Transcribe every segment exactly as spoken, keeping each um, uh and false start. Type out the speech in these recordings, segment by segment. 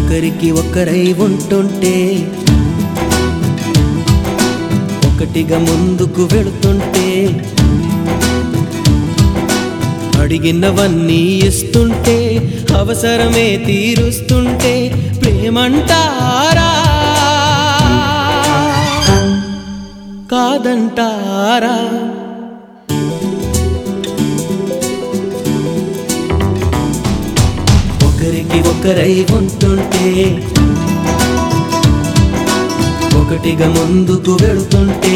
ఒకరికి ఒకరై ఉంటుంటే ఒకటిగా ముందుకు వెళుతుంటే అడిగినవన్నీ ఇస్తుంటే అవసరమే తీరుస్తుంటే ప్రేమంటారా కాదంటారా? ఒకరికి ఒకరై ఉంటుంటే ఒకటిగా ముందుకు వెళుతుంటే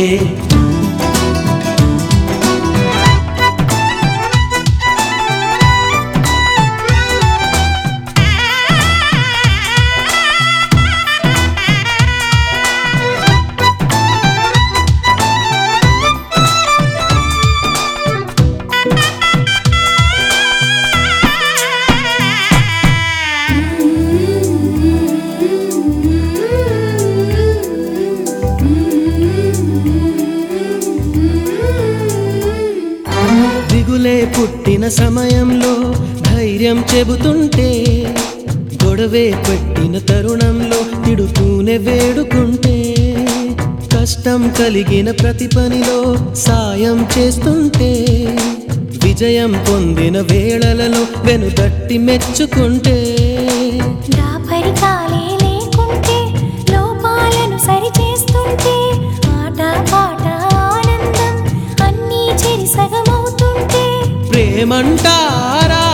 దిగులే పుట్టిన సమయంలో ధైర్యం చెబుతుంటే గొడవే పెట్టిన తరుణంలో తిడుతూనే వేడుకుంటే కష్టం కలిగిన ప్రతి పనిలో సాయం చేస్తుంటే విజయం పొందిన వేళలలో వెనుదట్టి మెచ్చుకుంటే దాపరికాలే లేకుంటే లోపాలను సరిచేస్తుంటే ఆట పాట ఆనందం అన్నీ చెరి సగమవుతుంటే ప్రేమంటారా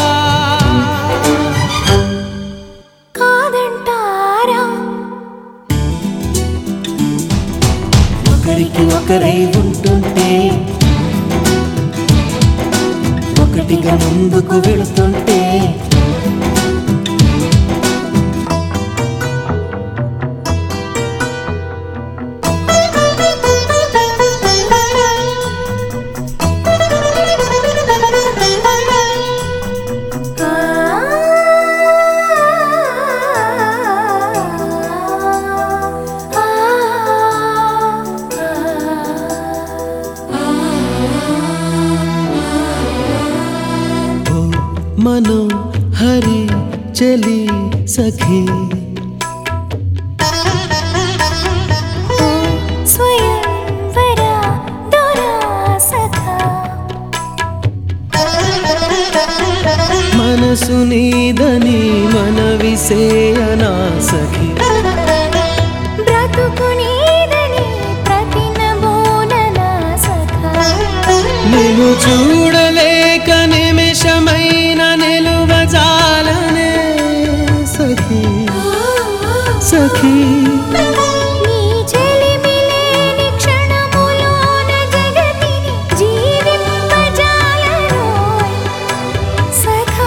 కాదంటారా? ఒకరికి ఒకరై ఉంటుంటే ఒకటిగా ముందుకు వెళుతుంటే మनो हरी चली सखी स्वयंवरा दोरा सखा मनसु नीदनी मनविसेयना सखी ब्रतुकु नीदनी प्रतिनबोनना सखा నిన్ను చూడలేక నిమిషమైన నిలువజాలనే సఖీ సఖీ నీ చెలిమిలేని క్షణములోన జగతిని జీవింపజాలనోయ్ సఖా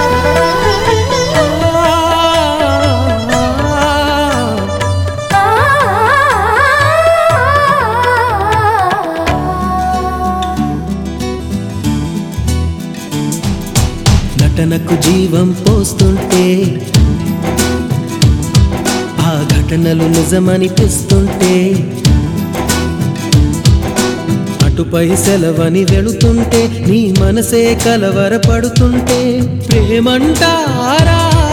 నటనకు జీవం పోస్తుంటే ఆ ఘటనలు నిజమనిపిస్తుంటే అటుపై సెలవని వెళుతుంటే నీ మనసే కలవరపడుతుంటే ప్రేమంటారా